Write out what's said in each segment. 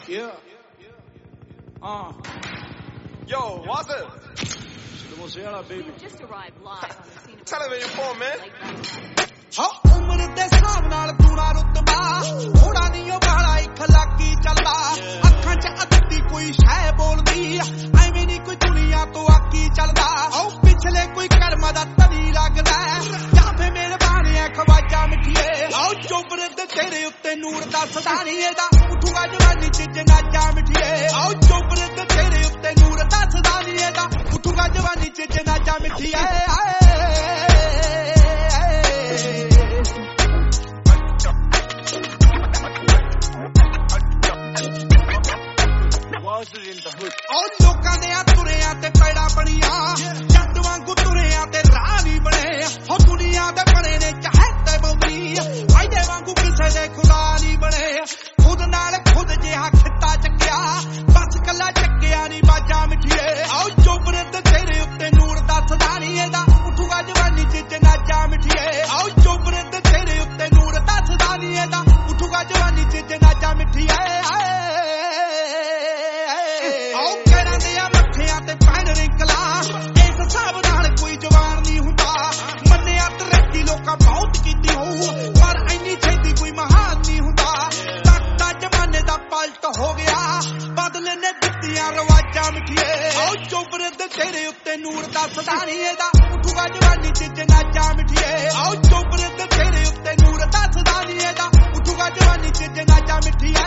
Yeah. Yo, what's it? Baby. Just arrived live on the scene of Television for man. ਉਮਰ ਦੇ ਹਿਸਾਬ ਨਾਲ ਪੂਰਾ ਰੁਤਬਾ ਥੋੜਾ ਨਹੀਂ ਉਹ ਬਾਲਾ ਇਖਲਾਕੀ ਚੱਲਦਾ ਅੱਖਾਂ 'ਚ ਅੱਧੀ ਕੋਈ ਸ਼ੈ ਬੋਲਦੀ ਐਵੇਂ ਨਹੀਂ ਕੋਈ ਦੁਨੀਆ ਤੋਂ ਆਕੀ ਚੱਲਦਾ ਉਹ ਪਿਛਲੇ ਕੋਈ ਕਰਮ ਦਾ ਤਣੀ ਲੱਗਦਾ ਜਾਂ ਫੇ ਮਿਹਰਬਾਨ ਐ ਖਵਾਜਾ ਮਿੱਠੀਏ ਆਓ ਚੋਬਰ ਦੇ ਤੇਰੇ ਉੱਤੇ ਨੂਰ ਦੱਸਦਾ ਨਹੀਂ ਇਹਦਾ ਉਠੂਗਾ ਜਵਾਨੀ 'ਚ ਜਨਾਜਾ ਮਿੱਠੀਏ ਆਓ ਚੋਬਰ ਦੇ ਤੇਰੇ ਉੱਤੇ ਨੂਰ ਦੱਸਦਾ ਨਹੀਂ ਇਹਦਾ ਉਠੂਗਾ ਜਵਾਨੀ 'ਚ ਜਨਾਜਾ ਮਿੱਠੀਏ ਲੋਕਾਂ ਦੇ ਤੁਰਿਆਂ ਤੇ ਪੈੜਾ ਬਣੀਆਂ ਜੱਟ ਵਾਂਗੂ ਤੁਰਿਆਂ ਤੇ ਰਾਹ ਨਹੀਂ ਬਣੇ ਹੋ ਦੁਨੀਆ ਦੇ ਬਣੇ ਨੇ ਚਾਹਤੇ ਬੌਦੀ ਫਾਇਦੇ ਵਾਂਗੂ ਕਿਸੇ ਦੇ ਖੁਦਾ ਨਹੀਂ ਬਣੇ ਖੁਦ ਨਾਲ ਖੁਦ ਜਿਹਾ ਖਿੱਤਾ ਚੱਕਿਆ ਬਸ ਕੱਲਾ ਚੱਕਿਆ ਨਹੀਂ ਬਾਜਾ ਮਿੱਠੀਏ ਆਓ ਚੋਬਰ ਤੇ ਤੇਰੇ ਉੱਤੇ ਨੂਰ ਦੱਸਦਾ ਨਹੀਂ ਇਹਦਾ ਉਠੂਗਾ ਜਵਾਨੀ 'ਚ ਜਨਾਜਾ ਮਿੱਠੀਏ ਆਓ ਚੋਬਰ ਤੇ ਤੇਰੇ ਉੱਤੇ ਨੂਰ ਦੱਸਦਾ ਨਹੀਂ ਇਹਦਾ ਉਠੂਗਾ ਜਵਾਨੀ 'ਚ ਜਨਾਜਾ ਮਿੱਠੀਏ ਤੇ ਪੈਣ ਰਿੰਕਲਾ ਇਸ ਹਿਸਾਬ ਨਾਲ ਕੋਈ ਜਵਾਨ ਨਹੀਂ ਹੁੰਦਾ ਮੰਨਿਆ ਤਰੱਕੀ ਲੋਕਾਂ ਬਹੁਤ ਕੀਤੀ ਹੋਊ ਪਰ ਇੰਨੀ ਛੇਤੀ ਕੋਈ ਮਹਾਨ ਨਹੀਂ ਹੁੰਦਾ ਤੱਕਦਾ ਜ਼ਮਾਨੇ ਦਾ ਪਲਟ ਹੋ ਗਿਆ ਬਦਲੇ ਨੇ ਦਿੱਤੀਆਂ ਰਵਾਜਾਂ ਮਿੱਠੀਏ ਆਓ ਚੋਬਰ ਦੇ ਤੇਰੇ ਉੱਤੇ ਨੂਰ ਦੱਸਦਾ ਨਹੀਂ ਇਹਦਾ ਉਠੂਗਾ ਜਵਾਨੀ 'ਚ ਜਨਾਜਾ ਮਿੱਠੀਏ ਆਓ ਚੋਬਰ ਦੇ ਤੇਰੇ ਉੱਤੇ ਨੂਰ ਦੱਸਦਾ ਨਹੀਂ ਇਹਦਾ ਉਠੂਗਾ ਜਵਾਨੀ 'ਚ ਜਨਾਜਾ ਮਿੱਠੀਏ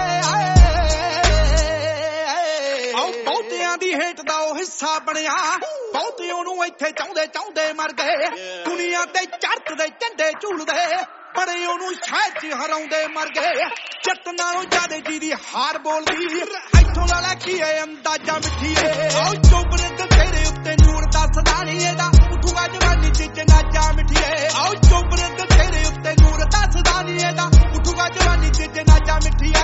ਦੀ ਹੇਠ ਦਾ ਉਹ ਹਿੱਸਾ ਬਣਿਆ ਬਹੁਤੇ ਉਹਨੂੰ ਇੱਥੇ ਚਾਹੁੰਦੇ ਮਰ ਗਏ ਦੁਨੀਆ ਤੇ ਚੜ੍ਹਦੇ ਝੰਡੇ ਝੂਲਦੇ ਬੜੇ ਉਹਨੂੰ ਸ਼ਹਿਰ 'ਚ ਹਰਾਉਂਦੇ ਮਰ ਗਏ ਜੱਟ ਨਾਲੋਂ ਜ਼ਿਆਦਾ ਜਿਹਦੀ ਹਾਰ ਬੋਲਦੀ ਇੱਥੋਂ ਲਾ ਲੈ ਕੀ ਏ ਅੰਦਾਜ਼ਾ ਮਿੱਠੀਏ ਆਓ ਚੋਬਰ ਤੇ ਤੇਰੇ ਉੱਤੇ ਨੂਰ ਦੱਸਦਾ ਨਹੀਂ ਇਹਦਾ ਉਠੂਗਾ ਜਵਾਨੀ 'ਚ ਜਨਾਜਾ ਮਿੱਠੀਏ ਆਓ ਚੋਬਰ ਤੇ ਤੇਰੇ ਉੱਤੇ ਨੂਰ ਦੱਸਦਾ ਨਹੀਂ ਇਹਦਾ ਉਠੂਗਾ ਜਵਾਨੀ 'ਚ ਜਨਾਜਾ ਮਿੱਠੀਏ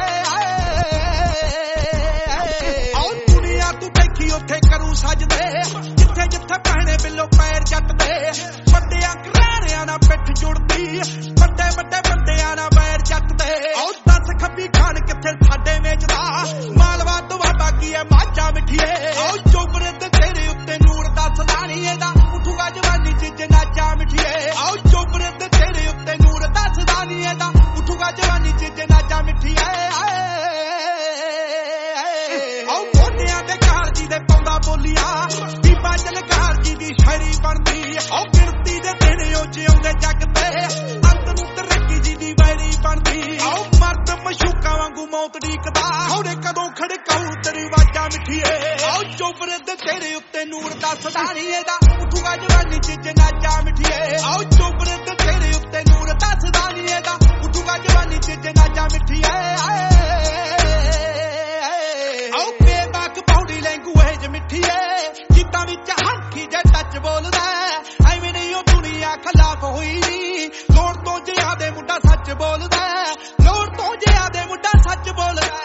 ਉੱਥੇ ਕਰੂ ਸਜਦੇ ਜਿੱਥੇ ਜਿੱਥੇ ਪਹਿਣੇ ਬਿੱਲੋ ਪੈਰ ਜੱਟਦੇ ਵੱਡਿਆਂ ਘਰਾਣਿਆਂ ਨਾਲ ਪਿੱਠ ਜੁੜਦੀ ਵੱਡੇ ਵੱਡੇ ਬੰਦਿਆਂ ਨਾਲ ਪੈਰ ਜੱਟਦੇ ਉਹ ਦੱਸ ਖੱਬੀ ਖਾਨ ਕਿੱਥੇ ਸਾਡੇ ਵੇਚਦਾ ਮਾਲਵਾ ਦੁਆਬਾ ਕੀ ਐ ਮਾਝਾ ਮਿੱਠੀਏ ਉਹ ਚੋਬਰ ਤੇ ਤੇਰੇ ਉੱਤੇ ਨੂਰ ਦੱਸਦਾ ਨਹੀਂ ਇਹਦਾ ਉਠੂਗਾ ਜਵਾਨੀ 'ਚ ਜਨਾਜਾ ਮਿੱਠੀਏ ਉਹ ਚੋਬਰ ਤੇ ਤੇਰੇ ਉੱਤੇ ਨੂਰ ਦੱਸਦਾ ਨਹੀਂ ਇਹਦਾ ਉਠੂਗਾ ਜਵਾਨੀ 'ਚ ਜਨਾਜਾ ਮਿੱਠੀਏ ਦੇ ਪਾਉਂਦਾ ਬੋਲੀਆਂ ਬੀਬਾ ਜਲਕਾਰ ਜੀ ਦੀ ਸ਼ਾਇਰੀ ਬਣਦੀ ਉਹ ਗਿਣਤੀ ਦੇ ਦਿਨ ਉਹ ਜਿਉਂਦੇ ਜੱਗ ਤੇ ਅੰਤ ਨੂੰ ਤਰੱਕੀ ਜੀ ਦੀ ਵੈਰੀ ਬਣਦੀ ਉਹ ਮਰਦ ਮਸ਼ੂਕਾਂ ਵਾਂਗੂ ਮੌਤ ਢੀਕਦਾ ਹੌੜੇ ਕਦੋਂ ਖੜਕਾਊ ਤੇਰੀ ਵਾਜਾ ਮਿੱਠੀਏ ਉਹ ਚੋਬਰ ਦੇ ਤੇਰੇ ਉੱਤੇ ਨੂਰ ਦੱਸਦਾ ਨਹੀਂ ਇਹਦਾ ਉਠੂਗਾ ਜਵਾਨੀ 'ਚ ਜਨਾਜਾ ਮਿੱਠੀਏ ਉਹ ਚੋਬਰ ਦੇ ਤੇਰੇ ਉੱਤੇ ਨੂਰ ਦੱਸਦਾ ਨਹੀਂ ਇਹਦਾ ਉਠੂਗਾ ਜਵਾਨੀ 'ਚ ਜਨਾਜਾ ਮਿੱਠੀਏ ਮਿੱਠੀਏ ਜਿੱਦਾਂ ਵਿੱਚ ਹੱਥੀ ਜੇ ਟੱਚ ਬੋਲਦਾ ਐਵੇਂ ਨਹੀਂ ਉਹ ਦੁਨੀਆ ਖਿਲਾਫ ਹੋਈ ਲੋੜ ਤੋਂ ਜ਼ਿਆਦੇ ਮੁੰਡਾ ਸੱਚ ਬੋਲਦਾ ਲੋੜ ਤੋਂ ਜ਼ਿਆਦੇ ਮੁੰਡਾ ਸੱਚ ਬੋਲਦਾ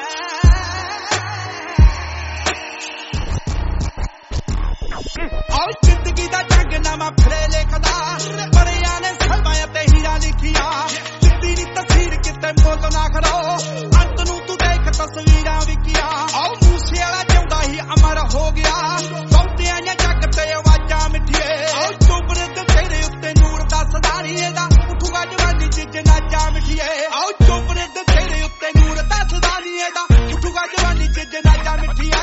ਆਹ ਜ਼ਿੰਦਗੀ ਦਾ ਜੰਗ ਨਾਮਾ ਫਰੇ ਲਿਖਦਾ ਬੜਿਆਂ ਨੇ ਸਲਮਾਂ ਤੇ ਹੀਰਾ ਲਿਖੀਆਂ ਜਿੱਦੀ ਦੀ ਤਸਵੀਰ ਕਿਤੇ ਮੁੱਲ ਨਾ ਖੜੋ ਅੰਤ ਨੂੰ ਤੂੰ ਦੇਖ ਤਸਵੀਰਾਂ ਵਿਕੀਆਂ ਆਹ ਮੂਸੇ ਵਾਲਾ ਜਿਉਂਦਾ ਹੀ ਅਮਰ ਹੋ ਗਿਆ ਬਹੁਤਿਆਂ ਨੇ ਜੱਗ ਤੇ ਆਵਾਜ਼ਾਂ ਮਿੱਠੀਏ ਆਓ ਚੋਬਰ ਤੇ ਤੇਰੇ ਉੱਤੇ ਨੂਰ ਦੱਸਦਾ ਨਹੀਂ ਇਹਦਾ ਉਠੂਗਾ ਜਵਾਨੀ 'ਚ ਜਨਾਜਾ ਮਿੱਠੀਏ ਆਓ ਚੋਬਰ ਤੇ ਤੇਰੇ ਉੱਤੇ ਨੂਰ ਦੱਸਦਾ ਨਹੀਂ ਇਹਦਾ ਉਠੂਗਾ ਜਵਾਨੀ 'ਚ ਜਨਾਜਾ ਮਿੱਠੀਏ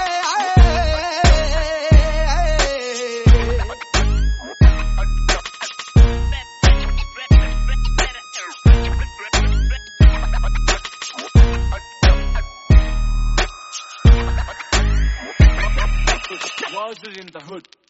Was it in the hood?